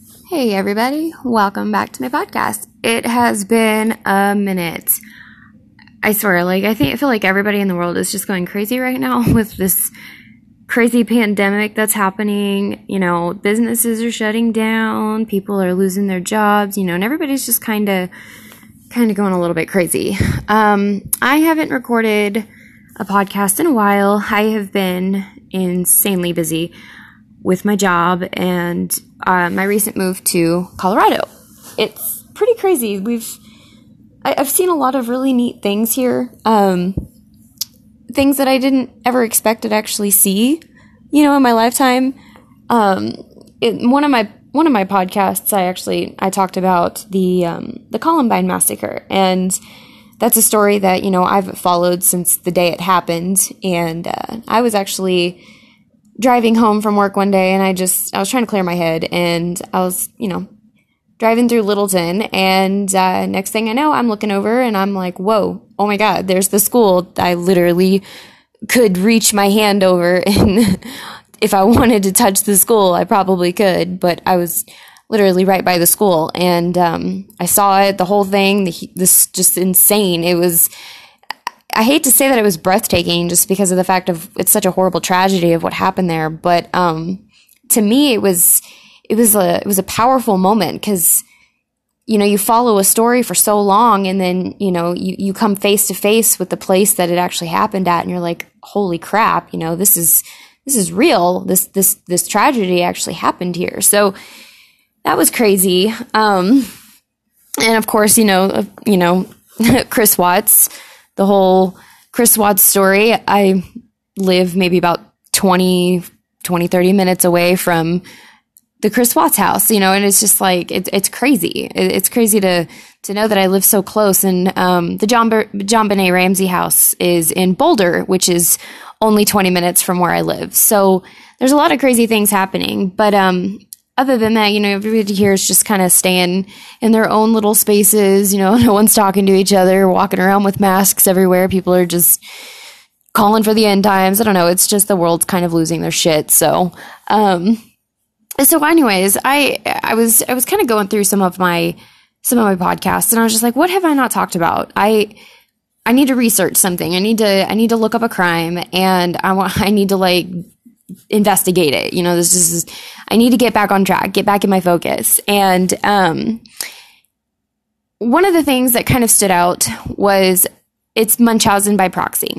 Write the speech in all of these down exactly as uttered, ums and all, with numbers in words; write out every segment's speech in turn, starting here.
Hey everybody, welcome back to my podcast. It has been a minute. I swear, like I think I feel like everybody in the world is just going crazy right now with this crazy pandemic that's happening. You know, businesses are shutting down, people are losing their jobs, you know, and everybody's just kind of kind of going a little bit crazy. Um, I haven't recorded a podcast in a while. I have been insanely busy with my job and uh, my recent move to Colorado. It's pretty crazy. We've I, I've seen a lot of really neat things here. Um, things that I didn't ever expect to actually see, you know, in my lifetime. Um, it, one of my one of my podcasts, I actually I talked about the um, the Columbine massacre, and that's a story that you know I've followed since the day it happened. And uh, I was actually driving home from work one day, and I just, I was trying to clear my head, and I was, you know, driving through Littleton, and uh, next thing I know, I'm looking over, and I'm like, whoa, oh my God, there's the school. I literally could reach my hand over, and if I wanted to touch the school, I probably could, but I was literally right by the school, and um, I saw it, the whole thing, the, this just insane. It was, I hate to say that it was breathtaking just because of the fact of it's such a horrible tragedy of what happened there. But, um, to me, it was, it was a, it was a powerful moment because, you know, you follow a story for so long and then, you know, you, you come face to face with the place that it actually happened at and you're like, holy crap, you know, this is, this is real. This, this, this tragedy actually happened here. So that was crazy. Um, and of course, you know, uh, you know, Chris Watts, the whole Chris Watts story. I live maybe about twenty, twenty, thirty minutes away from the Chris Watts house, you know, and it's just like, it, it's crazy. It, it's crazy to, to know that I live so close. And, um, the John, John Benet Ramsey house is in Boulder, which is only twenty minutes from where I live. So there's a lot of crazy things happening, but, um, other than that, you know, everybody here is just kind of staying in their own little spaces. You know, no one's talking to each other, walking around with masks everywhere. People are just calling for the end times. I don't know. It's just the world's kind of losing their shit. So, um, so anyways, I, I was, I was kind of going through some of my, some of my podcasts and I was just like, what have I not talked about? I, I need to research something. I need to, I need to look up a crime and I want, I need to like, investigate it. You know, this is, I need to get back on track, get back in my focus. And, um, one of the things that kind of stood out was it's Munchausen by proxy.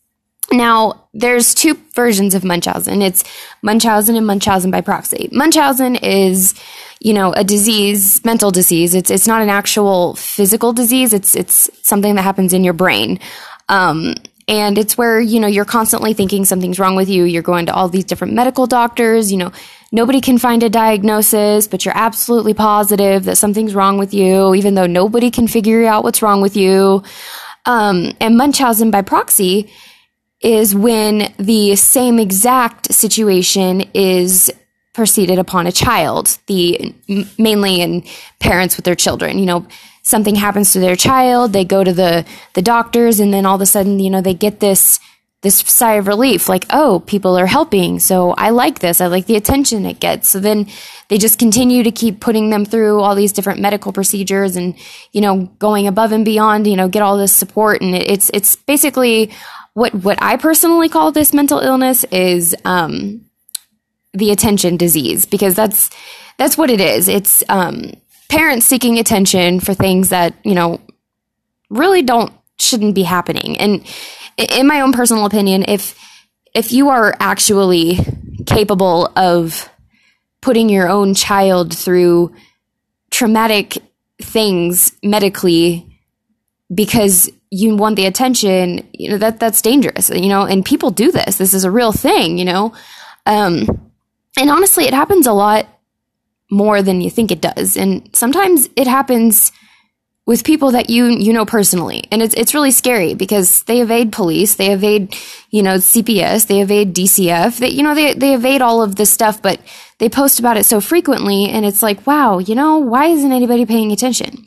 Now, there's two versions of Munchausen. It's Munchausen and Munchausen by proxy. Munchausen is, you know, a disease, mental disease. It's, it's not an actual physical disease. It's, it's something that happens in your brain. Um, And it's where, you know, you're constantly thinking something's wrong with you. You're going to all these different medical doctors. You know, nobody can find a diagnosis, but you're absolutely positive that something's wrong with you, even though nobody can figure out what's wrong with you. Um, and Munchausen by proxy is when the same exact situation is proceeded upon a child, the mainly in parents with their children. You know, something happens to their child, they go to the, the doctors, and then all of a sudden, you know, they get this, this sigh of relief, like, oh, people are helping. So I like this. I like the attention it gets. So then they just continue to keep putting them through all these different medical procedures and, you know, going above and beyond, you know, get all this support. And it, it's, it's basically what, what I personally call this mental illness is, um, the attention disease, because that's, that's what it is. It's, um, parents seeking attention for things that, you know, really don't, shouldn't be happening. And in my own personal opinion, if, if you are actually capable of putting your own child through traumatic things medically because you want the attention, you know, that, that's dangerous, you know, and people do this. This is a real thing, you know? Um, and honestly, it happens a lot more than you think it does. And sometimes it happens with people that you, you know, personally. And it's, it's really scary because they evade police, they evade, you know, C P S, they evade D C F, they, you know, they, they evade all of this stuff, but they post about it so frequently. And it's like, wow, you know, why isn't anybody paying attention?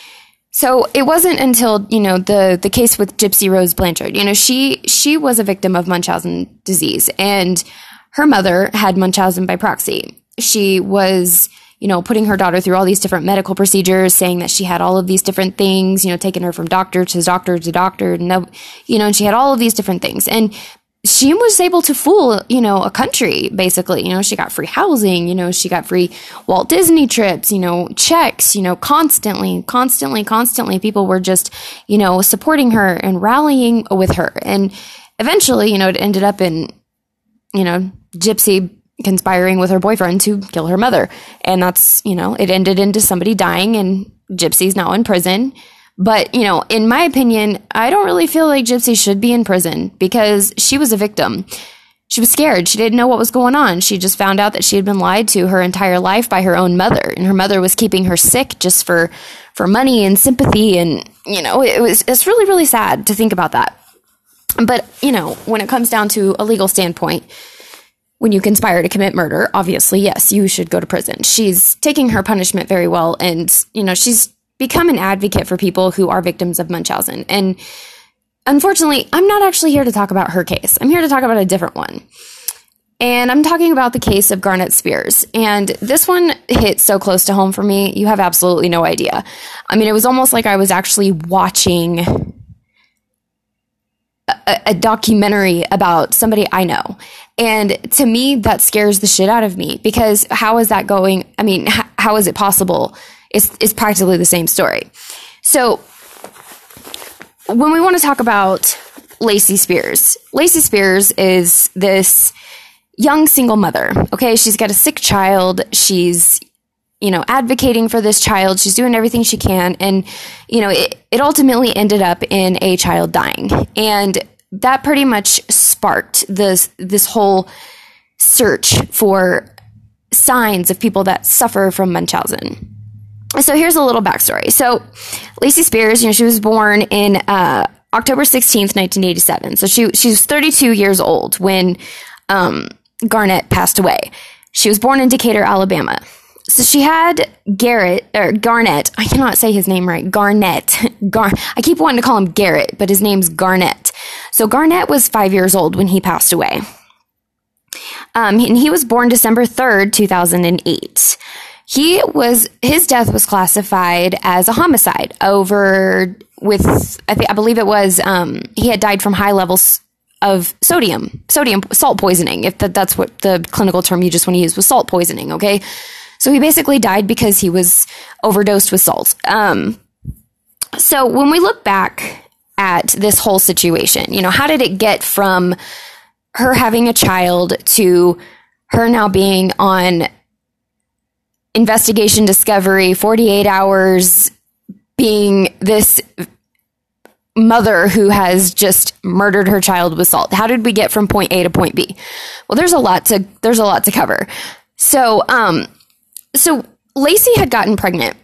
So it wasn't until, you know, the, the case with Gypsy Rose Blanchard, you know, she, she was a victim of Munchausen disease and her mother had Munchausen by proxy. She was, you know, putting her daughter through all these different medical procedures, saying that she had all of these different things, you know, taking her from doctor to doctor to doctor, and, you know, and she had all of these different things. And she was able to fool, you know, a country, basically. You know, she got free housing, you know, she got free Walt Disney trips, you know, checks, you know, constantly, constantly, constantly. People were just, you know, supporting her and rallying with her. And eventually, you know, it ended up in, you know, Gypsy conspiring with her boyfriend to kill her mother. And that's, you know, it ended into somebody dying, and Gypsy's now in prison. But, you know, in my opinion, I don't really feel like Gypsy should be in prison because she was a victim. She was scared. She didn't know what was going on. She just found out that she had been lied to her entire life by her own mother. And her mother was keeping her sick just for, for money and sympathy. And, you know, it was, it's really, really sad to think about that. But, you know, when it comes down to a legal standpoint, when you conspire to commit murder, obviously, yes, you should go to prison. She's taking her punishment very well. And, you know, she's become an advocate for people who are victims of Munchausen. And unfortunately, I'm not actually here to talk about her case. I'm here to talk about a different one. And I'm talking about the case of Garnett Spears. And this one hit so close to home for me, you have absolutely no idea. I mean, it was almost like I was actually watching a, a documentary about somebody I know. And to me, that scares the shit out of me, because how is that going? I mean, h- how is it possible? It's, it's practically the same story. So when we want to talk about Lacey Spears, Lacey Spears is this young single mother. Okay. She's got a sick child. She's, you know, advocating for this child. She's doing everything she can. And, you know, it, it ultimately ended up in a child dying. And that pretty much sparked this, this whole search for signs of people that suffer from Munchausen. So here's a little backstory. So Lacey Spears, you know, she was born in uh, October sixteenth, nineteen eighty-seven. So she she was thirty-two years old when um, Garnett passed away. She was born in Decatur, Alabama. So she had Garrett, or Garnett, I cannot say his name right, Garnett. Gar- I keep wanting to call him Garrett, but his name's Garnett. So Garnett was five years old when he passed away. Um, and he was born December third, two thousand eight. He was, his death was classified as a homicide over with, I think, I believe it was, um, he had died from high levels of sodium, sodium, salt poisoning, if that, that's what the clinical term you just want to use was salt poisoning. Okay. So he basically died because he was overdosed with salt. Um, so when we look back at this whole situation, you know, how did it get from her having a child to her now being on investigation discovery, forty-eight hours, being this mother who has just murdered her child with salt? How did we get from point A to point B? Well, there's a lot to, there's a lot to cover. So, um, so Lacey had gotten pregnant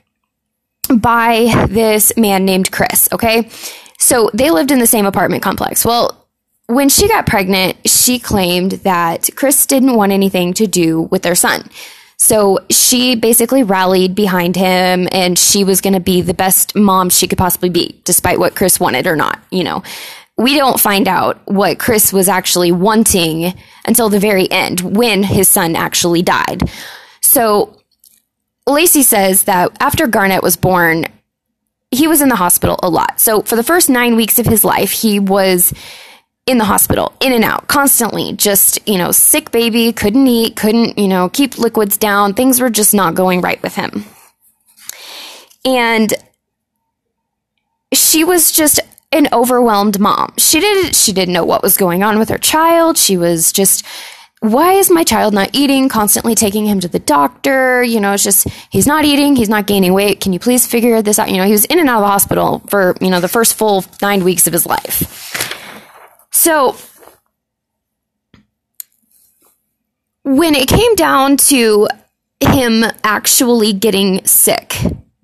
by this man named Chris. Okay. So they lived in the same apartment complex. Well, when she got pregnant, she claimed that Chris didn't want anything to do with their son. So she basically rallied behind him, and she was going to be the best mom she could possibly be, despite what Chris wanted or not. You know, we don't find out what Chris was actually wanting until the very end, when his son actually died. So Lacey says that after Garnett was born, he was in the hospital a lot. So for the first nine weeks of his life, he was in the hospital, in and out, constantly, just, you know, sick baby, couldn't eat, couldn't, you know, keep liquids down. Things were just not going right with him. And she was just an overwhelmed mom. She didn't, she didn't know what was going on with her child. She was just, why is my child not eating? Constantly taking him to the doctor. You know, it's just, he's not eating, he's not gaining weight. Can you please figure this out? You know, he was in and out of the hospital for, you know, the first full nine weeks of his life. So when it came down to him actually getting sick,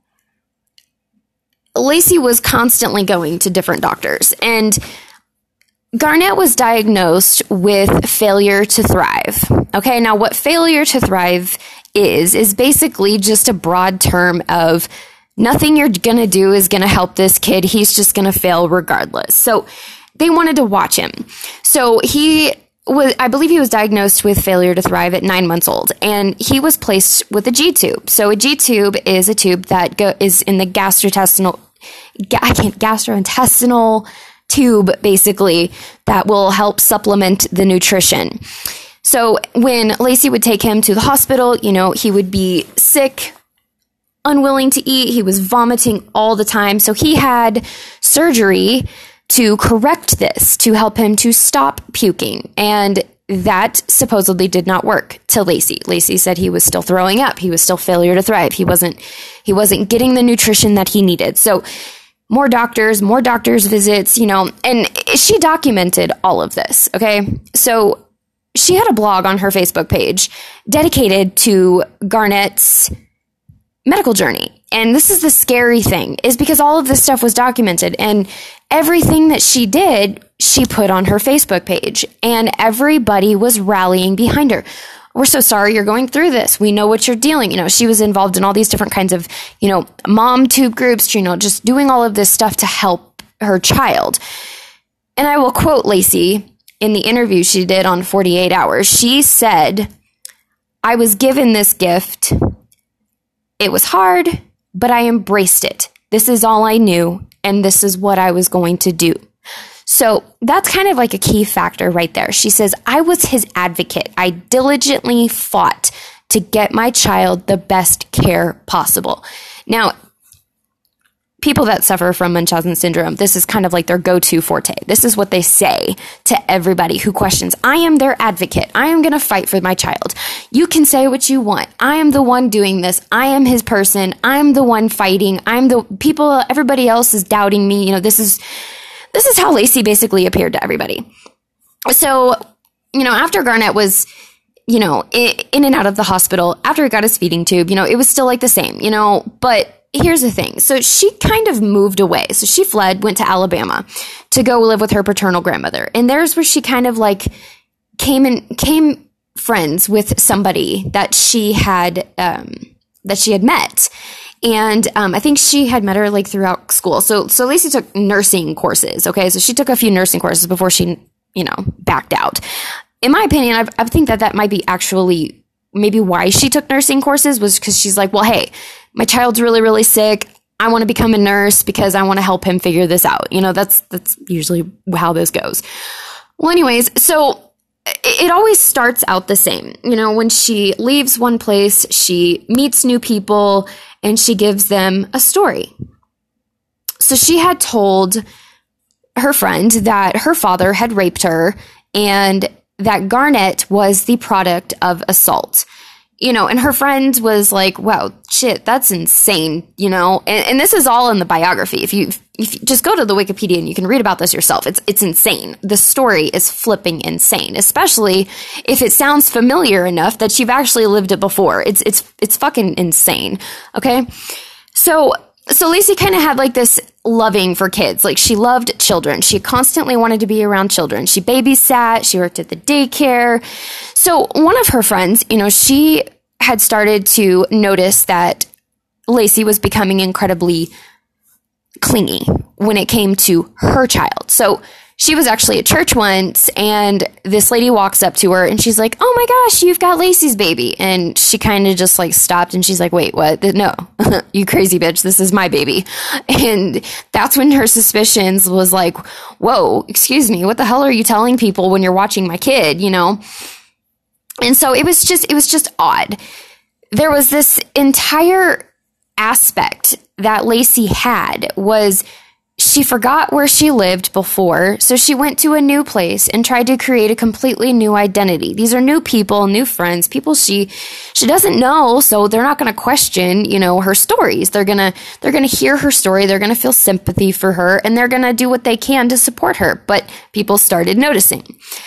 Lacey was constantly going to different doctors, and Garnett was diagnosed with failure to thrive. Okay, now what failure to thrive is, is basically just a broad term of nothing you're going to do is going to help this kid. He's just going to fail regardless. So they wanted to watch him. So he was, I believe he was diagnosed with failure to thrive at nine months old, and he was placed with a G tube. So a G tube is a tube that go, is in the gastrointestinal, ga, I can't, gastrointestinal tube, basically, that will help supplement the nutrition. So when Lacey would take him to the hospital, you know, he would be sick, unwilling to eat. He was vomiting all the time. So he had surgery to correct this, to help him to stop puking. And that supposedly did not work to Lacey. Lacey said he was still throwing up. He was still failure to thrive. He wasn't, he wasn't getting the nutrition that he needed. So more doctors, more doctors visits, you know, and she documented all of this. Okay. So she had a blog on her Facebook page dedicated to Garnett's medical journey. And this is the scary thing, is because all of this stuff was documented, and everything that she did, she put on her Facebook page, and everybody was rallying behind her. We're so sorry you're going through this. We know what you're dealing. You know, she was involved in all these different kinds of, you know, mom tube groups, you know, just doing all of this stuff to help her child. And I will quote Lacey in the interview she did on forty-eight hours. She said, "I was given this gift. It was hard, but I embraced it. This is all I knew, and this is what I was going to do." So that's kind of like a key factor right there. She says, "I was his advocate. I diligently fought to get my child the best care possible." Now, people that suffer from Munchausen syndrome, this is kind of like their go-to forte. This is what they say to everybody who questions. I am their advocate. I am going to fight for my child. You can say what you want. I am the one doing this. I am his person. I'm the one fighting. I'm the people, everybody else is doubting me. You know, this is, this is how Lacey basically appeared to everybody. So, you know, after Garnett was, you know, in and out of the hospital, after he got his feeding tube, you know, it was still like the same, you know, but here's the thing. So she kind of moved away. So she fled, went to Alabama to go live with her paternal grandmother. And there's where she kind of like came and came friends with somebody that she had, um, that she had met. And, um, I think she had met her like throughout school. So, so Lacey took nursing courses. Okay. So she took a few nursing courses before she, you know, backed out. In my opinion, I've, I think that that might be actually maybe why she took nursing courses, was because she's like, well, hey, my child's really, really sick. I want to become a nurse because I want to help him figure this out. You know, that's, that's usually how this goes. Well, anyways, so it, it always starts out the same. You know, when she leaves one place, she meets new people and she gives them a story. So she had told her friend that her father had raped her and that Garnett was the product of assault. You know, and her friend was like, wow, shit, that's insane, you know? And, and this is all in the biography. If you, if you just go to the Wikipedia and you can read about this yourself, it's, it's insane. The story is flipping insane, especially if it sounds familiar enough that you've actually lived it before. It's, it's, it's fucking insane. Okay. So, so Lacey kind of had like this loving for kids. Like she loved children. She constantly wanted to be around children. She babysat. She worked at the daycare. So one of her friends, you know, she had started to notice that Lacey was becoming incredibly clingy when it came to her child. So she was actually at church once and this lady walks up to her and she's like, "Oh my gosh, you've got Lacey's baby." And she kind of just like stopped and she's like, "Wait, what? No, you crazy bitch. This is my baby." And that's when her suspicions was like, whoa, excuse me, what the hell are you telling people when you're watching my kid, you know? And so it was just, it was just odd. There was this entire aspect that Lacey had was she forgot where she lived before, so she went to a new place and tried to create a completely new identity. These are new people, new friends, people she she doesn't know, so they're not going to question, you know, her stories. They're going to they're going to hear her story, they're going to feel sympathy for her, and they're going to do what they can to support her. But people started noticing.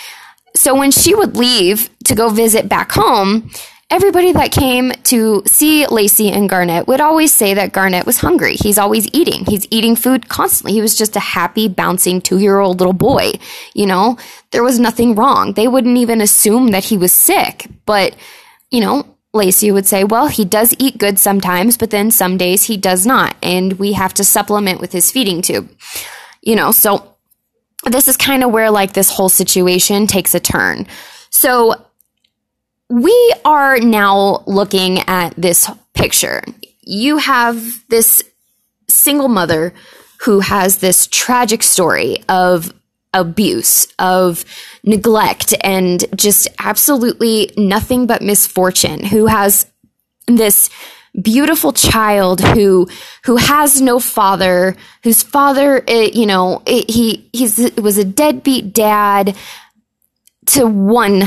So when she would leave to go visit back home, everybody that came to see Lacey and Garnett would always say that Garnett was hungry. He's always eating. He's eating food constantly. He was just a happy, bouncing two-year-old little boy. You know, there was nothing wrong. They wouldn't even assume that he was sick. But, you know, Lacey would say, well, he does eat good sometimes, but then some days he does not. And we have to supplement with his feeding tube. You know, so this is kind of where like this whole situation takes a turn. So we are now looking at this picture. You have this single mother who has this tragic story of abuse, of neglect, and just absolutely nothing but misfortune, who has this beautiful child who who has no father, whose father, it, you know, it, he he's it was a deadbeat dad to one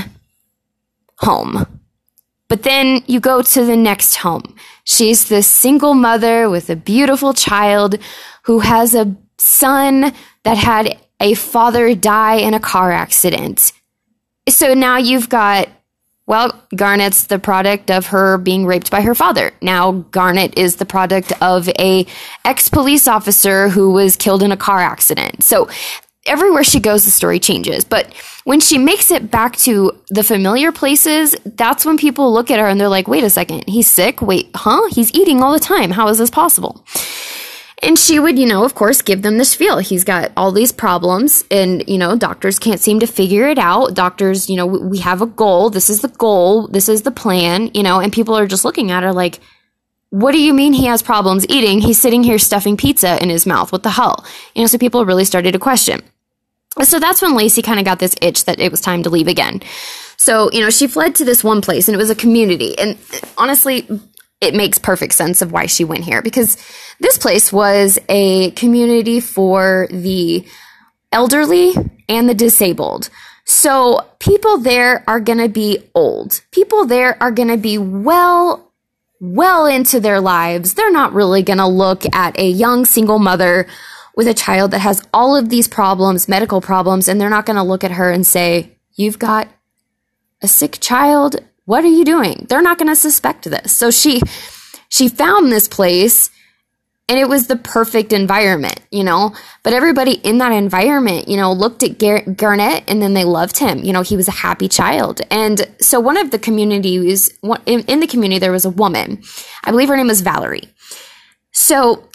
home. But then you go to the next home. She's this single mother with a beautiful child who has a son that had a father die in a car accident. So now you've got, well, Garnet's the product of her being raped by her father. Now Garnet is the product of a ex-police officer who was killed in a car accident. So everywhere she goes, the story changes. But when she makes it back to the familiar places, that's when people look at her and they're like, wait a second, he's sick? Wait, huh? He's eating all the time. How is this possible? And she would, you know, of course, give them this feel. He's got all these problems and, you know, doctors can't seem to figure it out. Doctors, you know, we have a goal. This is the goal. This is the plan, you know, and people are just looking at her like, what do you mean he has problems eating? He's sitting here stuffing pizza in his mouth. What the hell? You know, so people really started to question. So that's when Lacey kind of got this itch that it was time to leave again. So, you know, she fled to this one place and it was a community. And honestly, it makes perfect sense of why she went here, because this place was a community for the elderly and the disabled. So people there are going to be old. People there are going to be well, well into their lives. They're not really going to look at a young single mother with a child that has all of these problems, medical problems, and they're not going to look at her and say, you've got a sick child. What are you doing? They're not going to suspect this. So she, she found this place and it was the perfect environment, you know, but everybody in that environment, you know, looked at Gar- Garnet and then they loved him. You know, he was a happy child. And so one of the communities, in, in the community, there was a woman, I believe her name was Valerie. So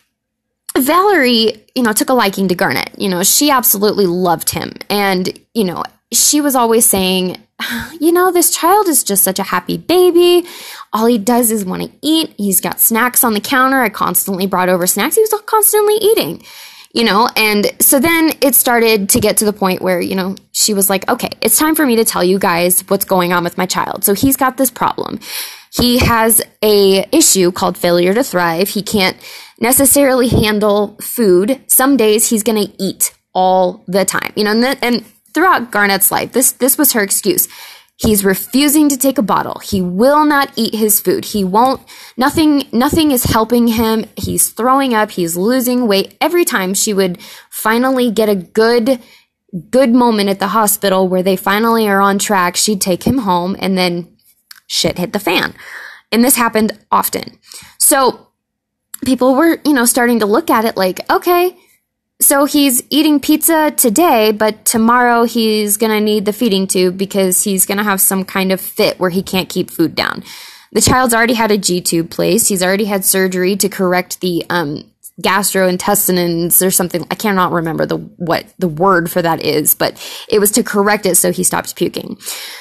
Valerie, you know, took a liking to Garnet. You know, she absolutely loved him. And, you know, she was always saying, you know, this child is just such a happy baby. All he does is want to eat. He's got snacks on the counter. I constantly brought over snacks. He was constantly eating, you know. And so then it started to get to the point where, you know, she was like, okay, it's time for me to tell you guys what's going on with my child. So he's got this problem. He has a issue called failure to thrive. He can't necessarily handle food. Some days he's going to eat all the time, you know, and, th- and throughout Garnet's life, this, this was her excuse. He's refusing to take a bottle. He will not eat his food. He won't, nothing, nothing is helping him. He's throwing up. He's losing weight. Every time she would finally get a good, good moment at the hospital where they finally are on track, she'd take him home and then shit hit the fan. And this happened often. So people were, you know, starting to look at it like, okay, so he's eating pizza today, but tomorrow he's going to need the feeding tube because he's going to have some kind of fit where he can't keep food down. The child's already had a G-tube placed. He's already had surgery to correct the um, gastrointestinals or something. I cannot remember the what the word for that is, but it was to correct it so he stopped puking.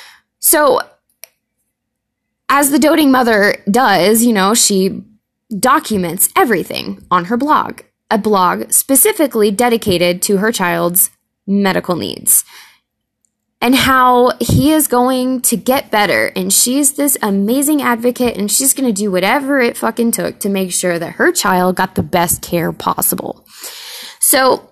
So as the doting mother does, you know, she documents everything on her blog. A blog specifically dedicated to her child's medical needs and how he is going to get better. And she's this amazing advocate and she's going to do whatever it fucking took to make sure that her child got the best care possible. So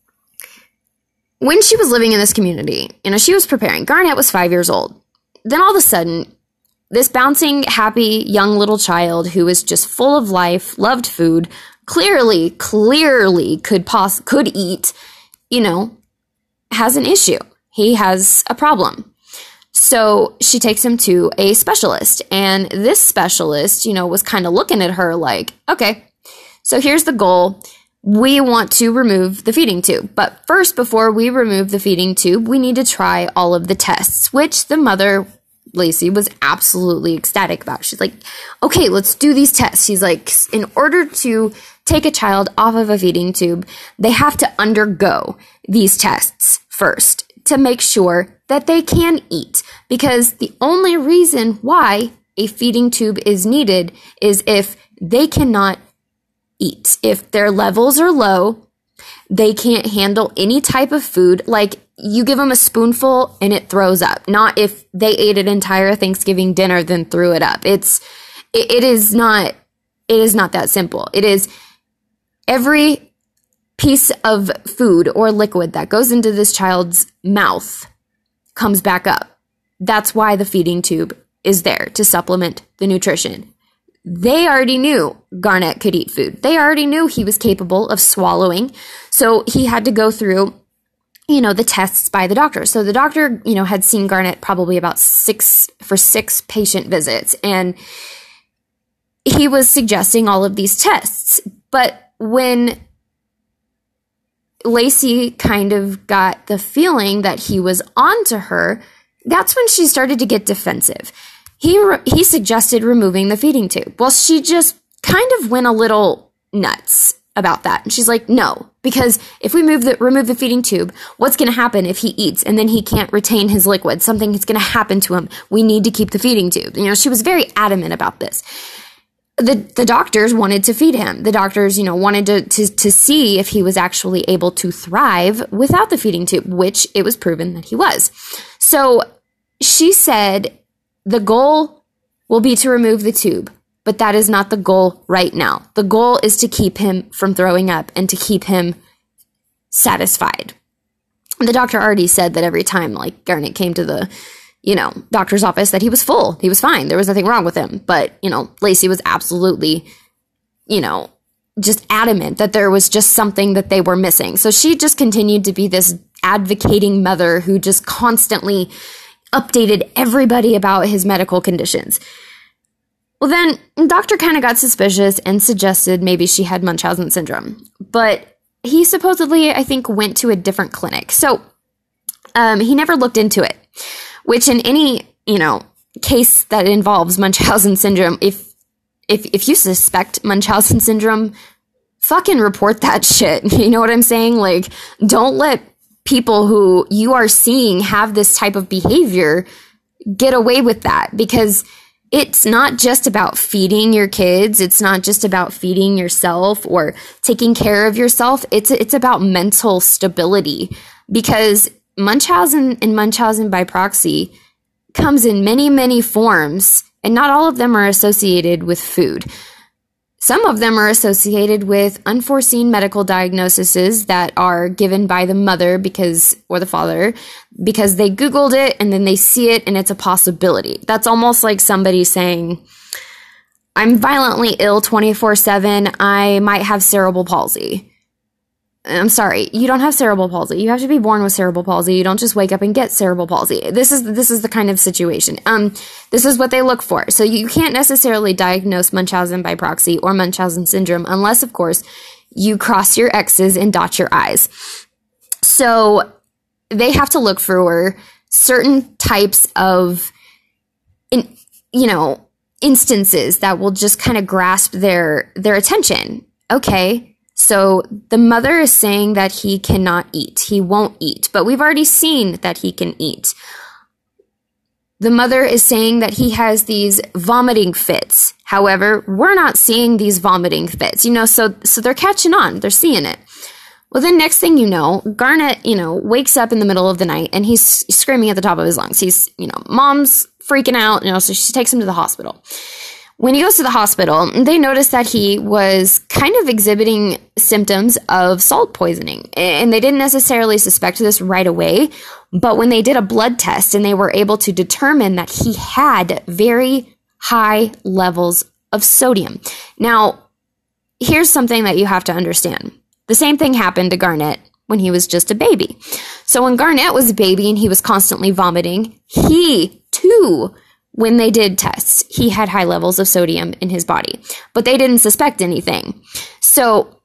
when she was living in this community, you know, she was preparing. Garnet was five years old. Then all of a sudden, this bouncing, happy, young little child who was just full of life, loved food, clearly, clearly could poss- could eat, you know, has an issue. He has a problem. So she takes him to a specialist. And this specialist, you know, was kind of looking at her like, okay, so here's the goal. We want to remove the feeding tube. But first, before we remove the feeding tube, we need to try all of the tests, which the mother, Lacey, was absolutely ecstatic about. She's like, okay, let's do these tests. She's like, in order to take a child off of a feeding tube, they have to undergo these tests. first to make sure that they can eat, because the only reason why a feeding tube is needed is if they cannot eat. If their levels are low, they can't handle any type of food. Like, you give them a spoonful and it throws up. Not if they ate an entire Thanksgiving dinner then threw it up. It's it, it is not it is not that simple. It is every piece of food or liquid that goes into this child's mouth comes back up. That's why the feeding tube is there, to supplement the nutrition. They already knew Garnet could eat food. They already knew he was capable of swallowing. So he had to go through, you know, the tests by the doctor. So the doctor, you know, had seen Garnet probably about six for six patient visits, and he was suggesting all of these tests. But when Lacey kind of got the feeling that he was onto her, that's when she started to get defensive. He re- he suggested removing the feeding tube. Well, she just kind of went a little nuts about that. And she's like, no, because if we move the remove the feeding tube, what's going to happen if he eats and then he can't retain his liquid? Something is going to happen to him. We need to keep the feeding tube. You know, she was very adamant about this. The the doctors wanted to feed him. The doctors, you know, wanted to, to, to see if he was actually able to thrive without the feeding tube, which it was proven that he was. So she said the goal will be to remove the tube, but that is not the goal right now. The goal is to keep him from throwing up and to keep him satisfied. The doctor already said that every time, like, Garnet came to the you know, doctor's office, that he was full. He was fine. There was nothing wrong with him. But, you know, Lacey was absolutely, you know, just adamant that there was just something that they were missing. So she just continued to be this advocating mother who just constantly updated everybody about his medical conditions. Well, then, doctor kind of got suspicious and suggested maybe she had Munchausen syndrome. But he supposedly, I think, went to a different clinic. So um, he never looked into it. Which in any, you know, case that involves Munchausen syndrome, if if if you suspect Munchausen syndrome, fucking report that shit. You know what I'm saying? Like, don't let people who you are seeing have this type of behavior get away with that, because it's not just about feeding your kids. It's not just about feeding yourself or taking care of yourself. It's it's about mental stability, because Munchausen and Munchausen by proxy comes in many, many forms, and not all of them are associated with food. Some of them are associated with unforeseen medical diagnoses that are given by the mother because, or the father, because they Googled it and then they see it and it's a possibility. That's almost like somebody saying, I'm violently ill twenty-four seven, I might have cerebral palsy. I'm sorry, you don't have cerebral palsy. You have to be born with cerebral palsy. You don't just wake up and get cerebral palsy. This is this is the kind of situation. Um, this is what they look for. So you can't necessarily diagnose Munchausen by proxy or Munchausen syndrome unless, of course, you cross your X's and dot your I's. So they have to look for certain types of, in, you know, instances that will just kind of grasp their their attention. Okay. So the mother is saying that he cannot eat. He won't eat, but we've already seen that he can eat. The mother is saying that he has these vomiting fits. However, we're not seeing these vomiting fits, you know, so, so they're catching on. They're seeing it. Well, then next thing you know, Garnet, you know, wakes up in the middle of the night and he's screaming at the top of his lungs. He's, you know, mom's freaking out, you know, so she takes him to the hospital. When he goes to the hospital, they notice that he was kind of exhibiting symptoms of salt poisoning. And they didn't necessarily suspect this right away, but when they did a blood test and they were able to determine that he had very high levels of sodium. Now, here's something that you have to understand. The same thing happened to Garnet when he was just a baby. So when Garnet was a baby and he was constantly vomiting, he too, when they did tests, he had high levels of sodium in his body, but they didn't suspect anything. So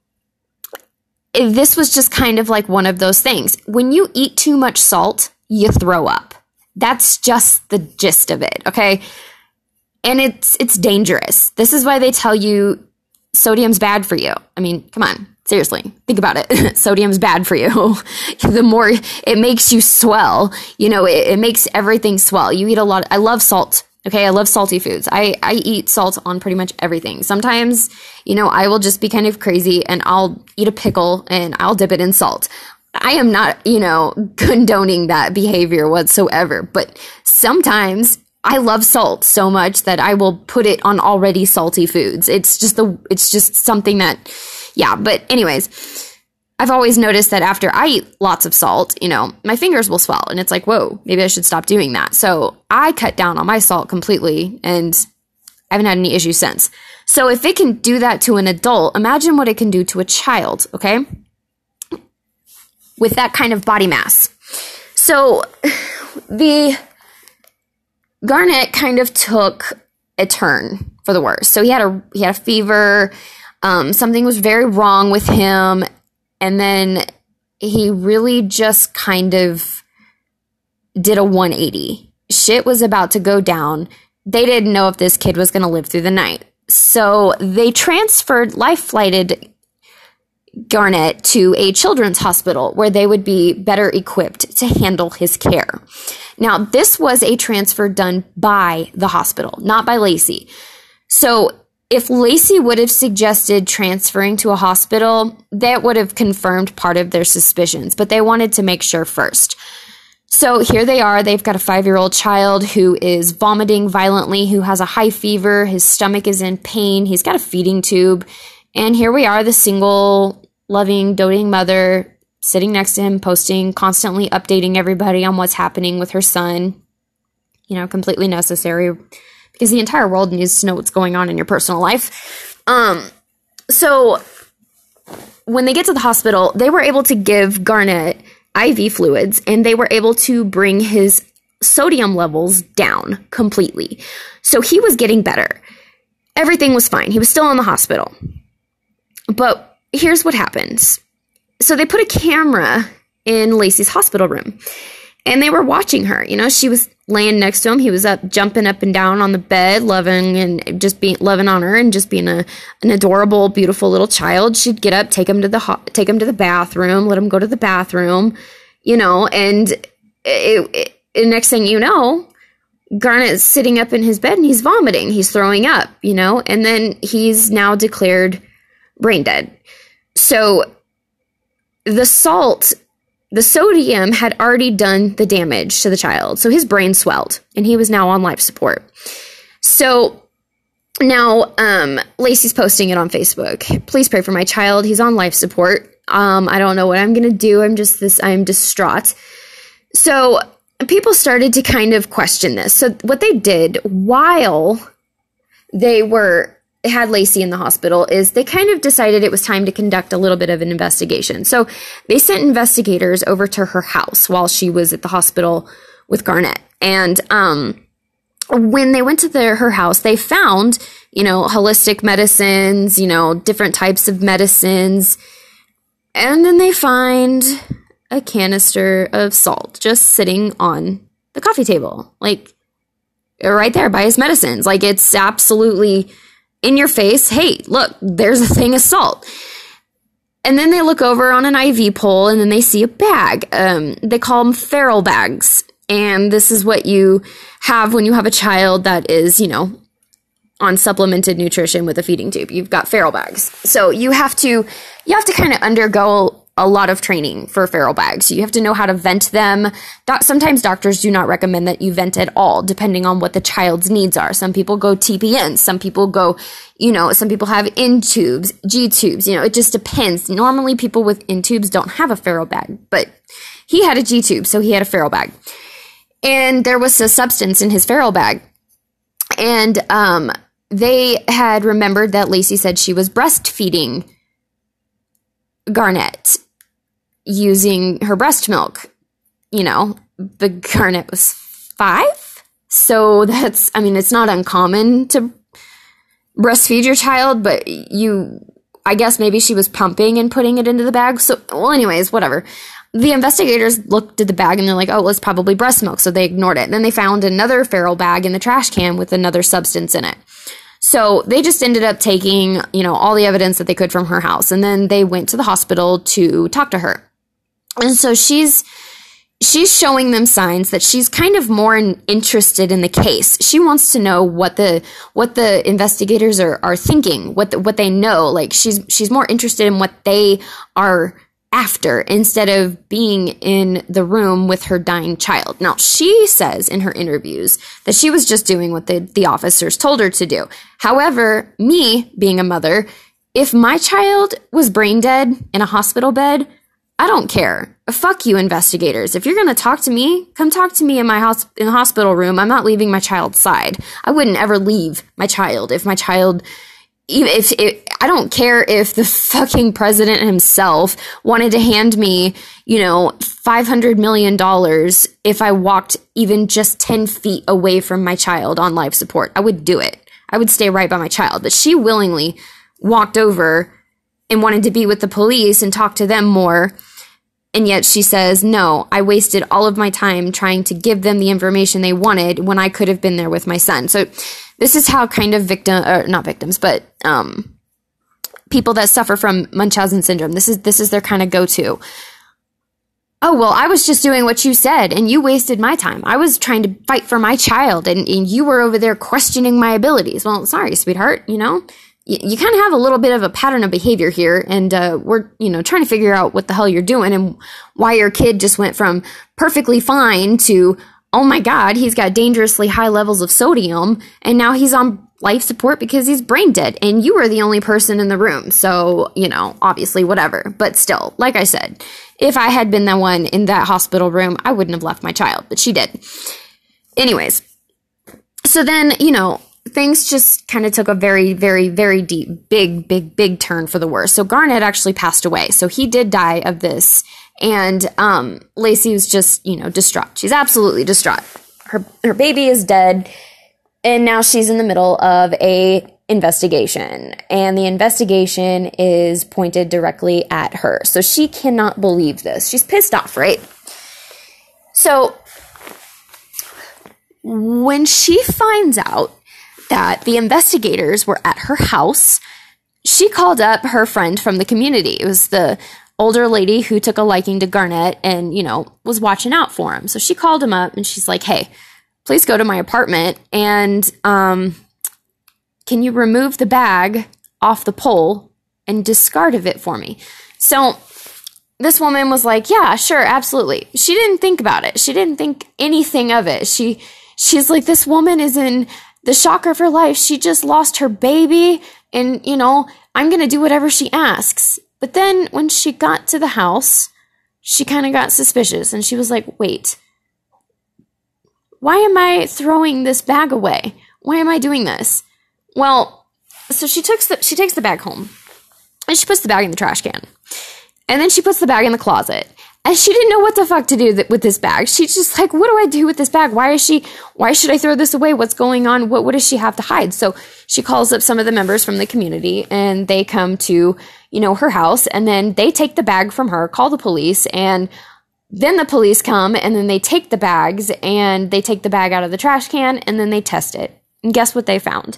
this was just kind of like one of those things. When you eat too much salt, you throw up. That's just the gist of it, okay? And it's it's dangerous. This is why they tell you sodium's bad for you. I mean, come on. Seriously, think about it. Sodium's bad for you. The more it makes you swell, you know, it, it makes everything swell. You eat a lot. I love salt. Okay. I love salty foods. I, I eat salt on pretty much everything. Sometimes, you know, I will just be kind of crazy and I'll eat a pickle and I'll dip it in salt. I am not, you know, condoning that behavior whatsoever, but sometimes I love salt so much that I will put it on already salty foods. It's just the, it's just something that, yeah. But anyways, I've always noticed that after I eat lots of salt, you know, my fingers will swell and it's like, whoa, maybe I should stop doing that. So I cut down on my salt completely and I haven't had any issues since. So if it can do that to an adult, imagine what it can do to a child, okay? With that kind of body mass. So the Garnett kind of took a turn for the worse. So he had a he had a fever. Um, something was very wrong with him, and then he really just kind of did a one eighty. Shit was about to go down. They didn't know if this kid was going to live through the night, so they transferred, life flighted Garnett to a children's hospital where they would be better equipped to handle his care. Now, this was a transfer done by the hospital, not by Lacey. So if Lacey would have suggested transferring to a hospital, that would have confirmed part of their suspicions, but they wanted to make sure first. So here they are. They've got a five-year-old child who is vomiting violently, who has a high fever. His stomach is in pain. He's got a feeding tube. And here we are, the single, loving, doting mother sitting next to him, posting, constantly updating everybody on what's happening with her son. You know, completely necessary because the entire world needs to know what's going on in your personal life. Um, so when they get to the hospital, they were able to give Garnett I V fluids and they were able to bring his sodium levels down completely. So he was getting better. Everything was fine. He was still in the hospital. But here's what happens. So they put a camera in Lacey's hospital room and they were watching her. You know, she was laying next to him. He was up, jumping up and down on the bed, loving and just being loving on her and just being a, an adorable, beautiful little child. She'd get up, take him to the, ho- take him to the bathroom, let him go to the bathroom, you know, and it, it, it, next thing you know, Garnett's sitting up in his bed and he's vomiting. He's throwing up, you know, and then he's now declared brain dead. So the salt, the sodium had already done the damage to the child. So his brain swelled and he was now on life support. So now um, Lacey's posting it on Facebook. Please pray for my child. He's on life support. Um, I don't know what I'm going to do. I'm just this, I'm distraught. So people started to kind of question this. So what they did while they were had Lacey in the hospital is they kind of decided it was time to conduct a little bit of an investigation. So they sent investigators over to her house while she was at the hospital with Garnett. And um, when they went to their, her house, they found, you know, holistic medicines, you know, different types of medicines. And then they find a canister of salt just sitting on the coffee table, like right there by his medicines. Like it's absolutely in your face. Hey, look, there's a thing of salt. And then they look over on an I V pole and then they see a bag. Um, they call them Farrell bags. And this is what you have when you have a child that is, you know, on supplemented nutrition with a feeding tube. You've got Farrell bags. So you have to, you have to kind of undergo a lot of training for Farrell bags. You have to know how to vent them. Do- Sometimes doctors do not recommend that you vent at all, depending on what the child's needs are. Some people go T P N. Some people go, you know, some people have in tubes, G tubes. You know, it just depends. Normally people with in tubes don't have a Farrell bag, but he had a G tube, so he had a Farrell bag. And there was a substance in his Farrell bag. And um, they had remembered that Lacey said she was breastfeeding Garnett using her breast milk. You know, the Garnett was five. So that's, I mean, it's not uncommon to breastfeed your child, but you, I guess maybe she was pumping and putting it into the bag. So, well, anyways, whatever. The investigators looked at the bag and they're like, oh, well, it's probably breast milk. So they ignored it. And then they found another Farrell bag in the trash can with another substance in it. So they just ended up taking, you know, all the evidence that they could from her house. And then they went to the hospital to talk to her. And so she's, she's showing them signs that she's kind of more in, interested in the case. She wants to know what the, what the investigators are, are thinking, what the, what they know. Like she's, she's more interested in what they are after instead of being in the room with her dying child. Now, she says in her interviews that she was just doing what the, the officers told her to do. However, me being a mother, if my child was brain dead in a hospital bed, I don't care. Fuck you, investigators. If you're going to talk to me, come talk to me in my house, in the hospital room. I'm not leaving my child's side. I wouldn't ever leave my child if my child Even if it, I don't care if the fucking president himself wanted to hand me, you know, five hundred million dollars if I walked even just ten feet away from my child on life support. I would do it. I would stay right by my child. But she willingly walked over and wanted to be with the police and talk to them more. And yet she says, no, I wasted all of my time trying to give them the information they wanted when I could have been there with my son. So this is how kind of victim, or not victims, but um, people that suffer from Munchausen syndrome, this is this is their kind of go-to. Oh, well, I was just doing what you said, and you wasted my time. I was trying to fight for my child, and, and you were over there questioning my abilities. Well, sorry, sweetheart, you know? You, you kind of have a little bit of a pattern of behavior here, and uh, we're, you know, trying to figure out what the hell you're doing and why your kid just went from perfectly fine to, oh my God, he's got dangerously high levels of sodium, and now he's on life support because he's brain dead, and you were the only person in the room. So, you know, obviously, whatever. But still, like I said, if I had been the one in that hospital room, I wouldn't have left my child, but she did. Anyways, so then, you know, things just kind of took a very, very, very deep, big, big, big turn for the worse. So Garnett actually passed away. So he did die of this. And um, Lacey was just, you know, distraught. She's absolutely distraught. Her her baby is dead. And now she's in the middle of a investigation. And the investigation is pointed directly at her. So she cannot believe this. She's pissed off, right? So when she finds out that the investigators were at her house, she called up her friend from the community. It was the older lady who took a liking to Garnett and, you know, was watching out for him. So she called him up and she's like, hey, please go to my apartment and um, can you remove the bag off the pole and discard of it for me? So this woman was like, yeah, sure, absolutely. She didn't think about it. She didn't think anything of it. She, she's like, this woman is in the shock of her life. She just lost her baby and, you know, I'm going to do whatever she asks. But then when she got to the house, she kind of got suspicious and she was like, wait, why am I throwing this bag away? Why am I doing this? Well, so she takes the, she takes the bag home and she puts the bag in the trash can. And then she puts the bag in the closet. And she didn't know what the fuck to do th- with this bag. She's just like, what do I do with this bag? Why is she, why should I throw this away? What's going on? What, what does she have to hide? So she calls up some of the members from the community and they come to, you know, her house and then they take the bag from her, call the police, and then the police come and then they take the bags and they take the bag out of the trash can and then they test it. And guess what they found?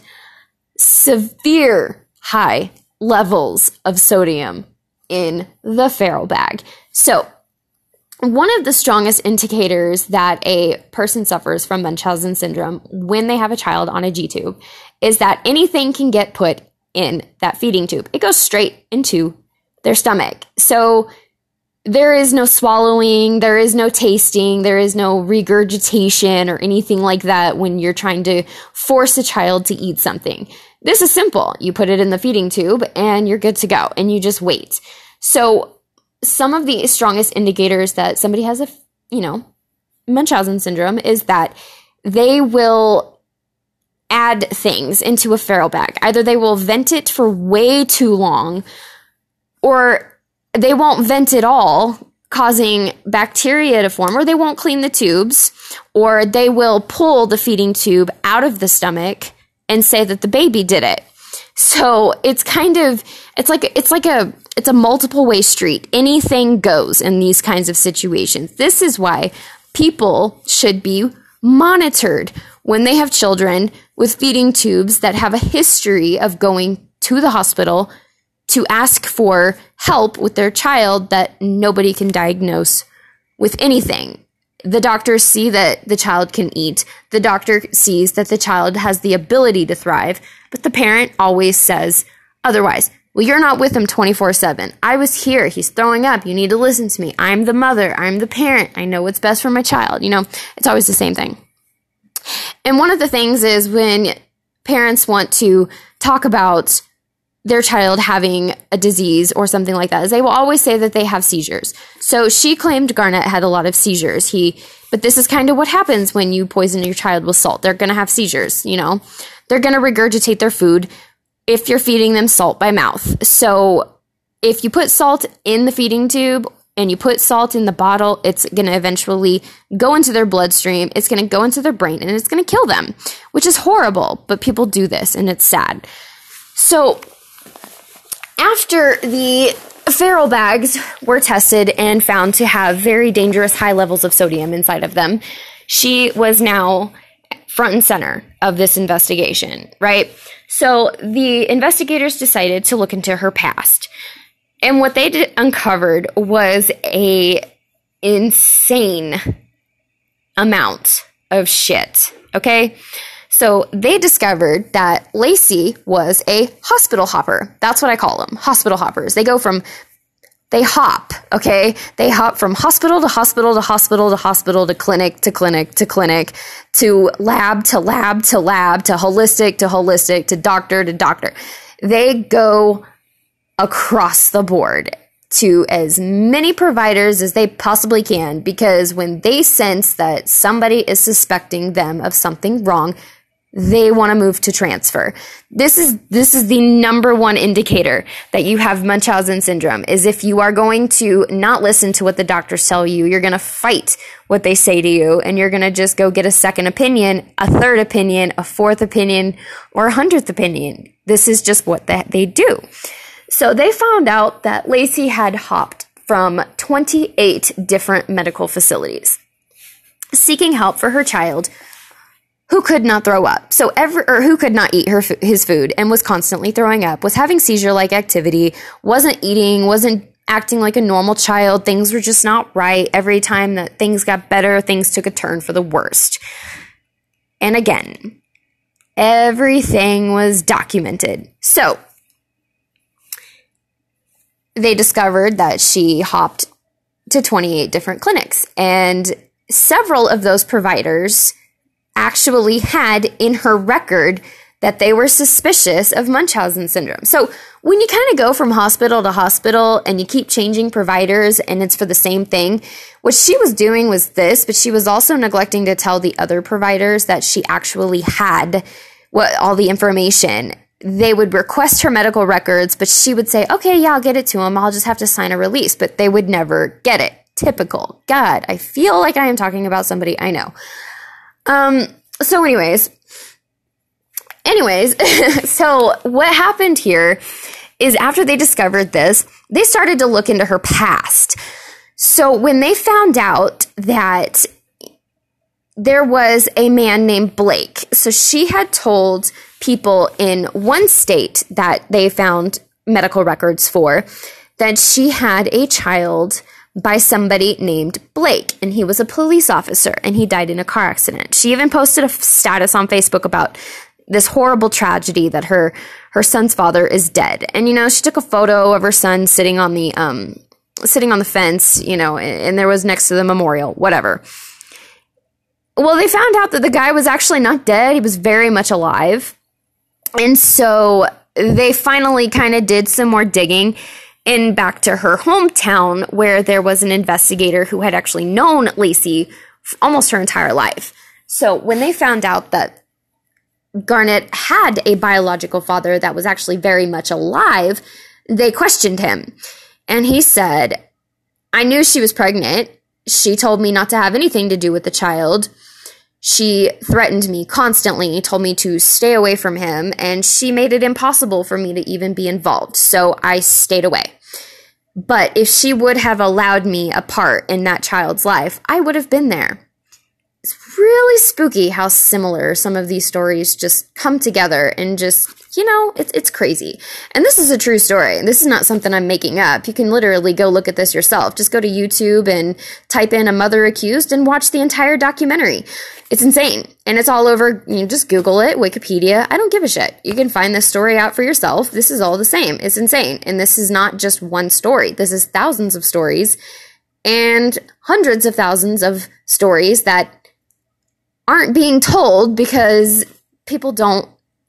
Severe high levels of sodium in the Farrell bag. So one of the strongest indicators that a person suffers from Munchausen syndrome when they have a child on a G-tube is that anything can get put in that feeding tube. It goes straight into their stomach. So there is no swallowing, there is no tasting, there is no regurgitation or anything like that when you're trying to force a child to eat something. This is simple. You put it in the feeding tube and you're good to go and you just wait. So some of the strongest indicators that somebody has a, you know, Munchausen syndrome is that they will add things into a Farrell bag. Either they will vent it for way too long or they won't vent at all, causing bacteria to form, or they won't clean the tubes, or they will pull the feeding tube out of the stomach and say that the baby did it. So it's kind of, it's like, it's like a, it's a multiple way street. Anything goes in these kinds of situations. This is why people should be monitored when they have children with feeding tubes that have a history of going to the hospital to ask for help with their child that nobody can diagnose with anything. The doctors see that the child can eat. The doctor sees that the child has the ability to thrive, but the parent always says otherwise. Well, you're not with him twenty-four seven. I was here. He's throwing up. You need to listen to me. I'm the mother. I'm the parent. I know what's best for my child. You know, it's always the same thing. And one of the things is when parents want to talk about their child having a disease or something like that, is they will always say that they have seizures. So she claimed Garnett had a lot of seizures. He, but this is kind of what happens when you poison your child with salt. They're going to have seizures, you know. They're going to regurgitate their food if you're feeding them salt by mouth. So if you put salt in the feeding tube and you put salt in the bottle, it's going to eventually go into their bloodstream. It's going to go into their brain and it's going to kill them, which is horrible. But people do this and it's sad. So after the Farrell bags were tested and found to have very dangerous high levels of sodium inside of them, she was now front and center of this investigation, right? So the investigators decided to look into her past. And what they did, uncovered was a insane amount of shit, okay? So they discovered that Lacey was a hospital hopper. That's what I call them, hospital hoppers. They go from, they hop, okay? They hop from hospital to hospital to hospital to hospital to clinic to clinic to clinic to lab to lab to lab to holistic to holistic to doctor to doctor. They go across the board to as many providers as they possibly can, because when they sense that somebody is suspecting them of something wrong, they want to move to transfer. This is this is the number one indicator that you have Munchausen syndrome, is if you are going to not listen to what the doctors tell you, you're going to fight what they say to you, and you're going to just go get a second opinion, a third opinion, a fourth opinion, or a hundredth opinion. This is just what they, they do. So they found out that Lacey had hopped from twenty-eight different medical facilities seeking help for her child who could not throw up. So every, or who could not eat her his food and was constantly throwing up, was having seizure-like activity, wasn't eating, wasn't acting like a normal child. Things were just not right. Every time that things got better, things took a turn for the worst. And again, everything was documented. So they discovered that she hopped to twenty-eight different clinics, and several of those providers actually had in her record that they were suspicious of Munchausen syndrome. So when you kind of go from hospital to hospital and you keep changing providers and it's for the same thing, what she was doing was this, but she was also neglecting to tell the other providers that she actually had what all the information. They would request her medical records, but she would say, okay, yeah, I'll get it to them. I'll just have to sign a release, but they would never get it. Typical. God, I feel like I am talking about somebody I know. Um, so anyways, anyways, so what happened here is after they discovered this, they started to look into her past. So when they found out that there was a man named Blake, so she had told people in one state that they found medical records for that she had a child by somebody named Blake, and he was a police officer, and he died in a car accident. She even posted a status on Facebook about this horrible tragedy that her her son's father is dead. And you know, she took a photo of her son sitting on the um sitting on the fence, you know, and there was next to the memorial, whatever. Well, they found out that the guy was actually not dead. He was very much alive. And so they finally kind of did some more digging in back to her hometown, where there was an investigator who had actually known Lacey almost her entire life. So when they found out that Garnett had a biological father that was actually very much alive, they questioned him. And he said, I knew she was pregnant. She told me not to have anything to do with the child. She threatened me constantly, told me to stay away from him, and she made it impossible for me to even be involved. So I stayed away. But if she would have allowed me a part in that child's life, I would have been there. it's really spooky how similar some of these stories just come together and just, you know, it's it's crazy. And this is a true story. This is not something I'm making up. You can literally go look at this yourself. Just go to YouTube and type in a mother accused and watch the entire documentary. It's insane. And it's all over. You know, just Google it, Wikipedia. I don't give a shit. You can find this story out for yourself. This is all the same. It's insane. And this is not just one story. This is thousands of stories and hundreds of thousands of stories that aren't being told because people don't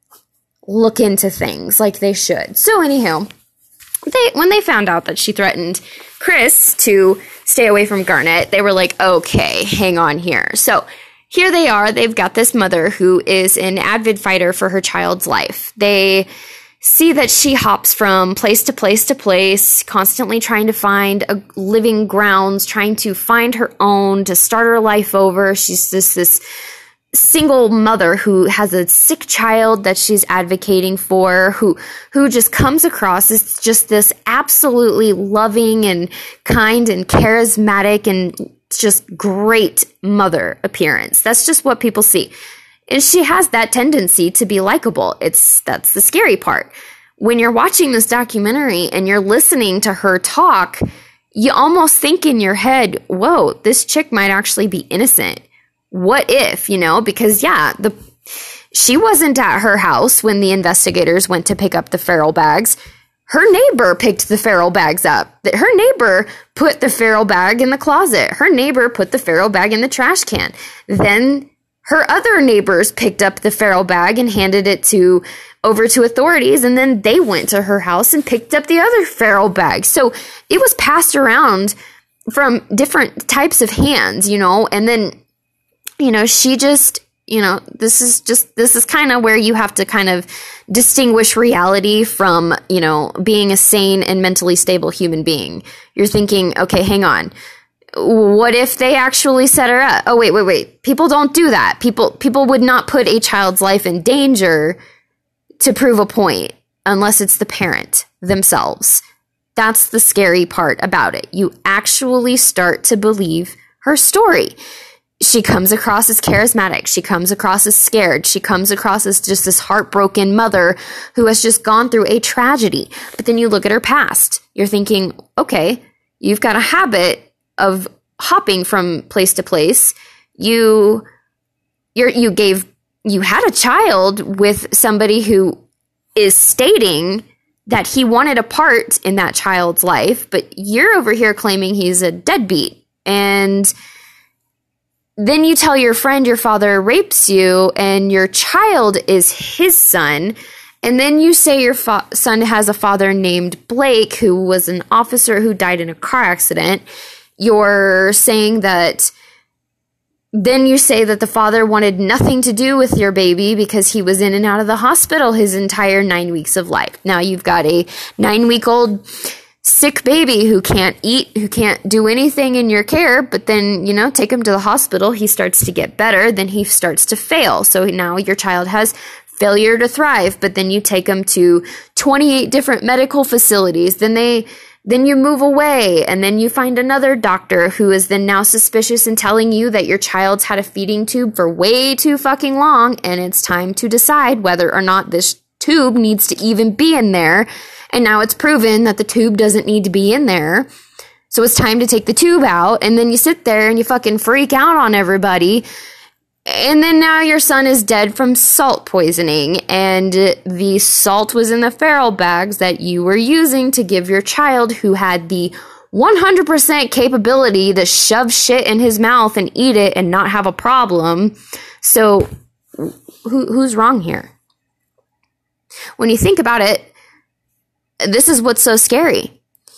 look into things like they should. So anyhow, they when they found out that she threatened Chris to stay away from Garnett, they were like, okay, hang on here. So here they are. They've got this mother who is an avid fighter for her child's life. They see that she hops from place to place to place, constantly trying to find a living grounds, trying to find her own, to start her life over. She's just this single mother who has a sick child that she's advocating for, who who just comes across as just this absolutely loving and kind and charismatic and just great mother appearance. That's just what people see. And she has that tendency to be likable. It's that's the scary part. When you're watching this documentary and you're listening to her talk, you almost think in your head, whoa, this chick might actually be innocent. What if, you know, because yeah, the she wasn't at her house when the investigators went to pick up the feral bags. Her neighbor picked the feral bags up. Her neighbor put the feral bag in the closet. Her neighbor put the feral bag in the trash can. Then her other neighbors picked up the feral bag and handed it to over to authorities, and then they went to her house and picked up the other feral bag. So it was passed around from different types of hands, you know, and then, you know, she just, you know, this is just, this is kind of where you have to kind of distinguish reality from, you know, being a sane and mentally stable human being. You're thinking, okay, hang on. What if they actually set her up? Oh, wait, wait, wait. People don't do that. People, people would not put a child's life in danger to prove a point unless it's the parent themselves. That's the scary part about it. You actually start to believe her story. She comes across as charismatic. She comes across as scared. She comes across as just this heartbroken mother who has just gone through a tragedy. But then you look at her past. You're thinking, okay, you've got a habit of hopping from place to place. You, you're, you gave, you had a child with somebody who is stating that he wanted a part in that child's life, but you're over here claiming he's a deadbeat. And then you tell your friend your father rapes you and your child is his son. And then you say your fa- son has a father named Blake, who was an officer who died in a car accident. You're saying that, then you say that the father wanted nothing to do with your baby because he was in and out of the hospital his entire nine weeks of life. Now you've got a nine-week-old sick baby who can't eat, who can't do anything in your care, but then, you know, take him to the hospital. He starts to get better. Then he starts to fail. So now your child has failure to thrive, but then you take him to twenty-eight different medical facilities. Then they... Then you move away, and then you find another doctor who is then now suspicious and telling you that your child's had a feeding tube for way too fucking long, and it's time to decide whether or not this tube needs to even be in there. And now it's proven that the tube doesn't need to be in there. So it's time to take the tube out, and then you sit there and you fucking freak out on everybody. And then now your son is dead from salt poisoning, and the salt was in the feral bags that you were using to give your child who had the one hundred percent capability to shove shit in his mouth and eat it and not have a problem. So who, who's wrong here? When you think about it, this is what's so scary,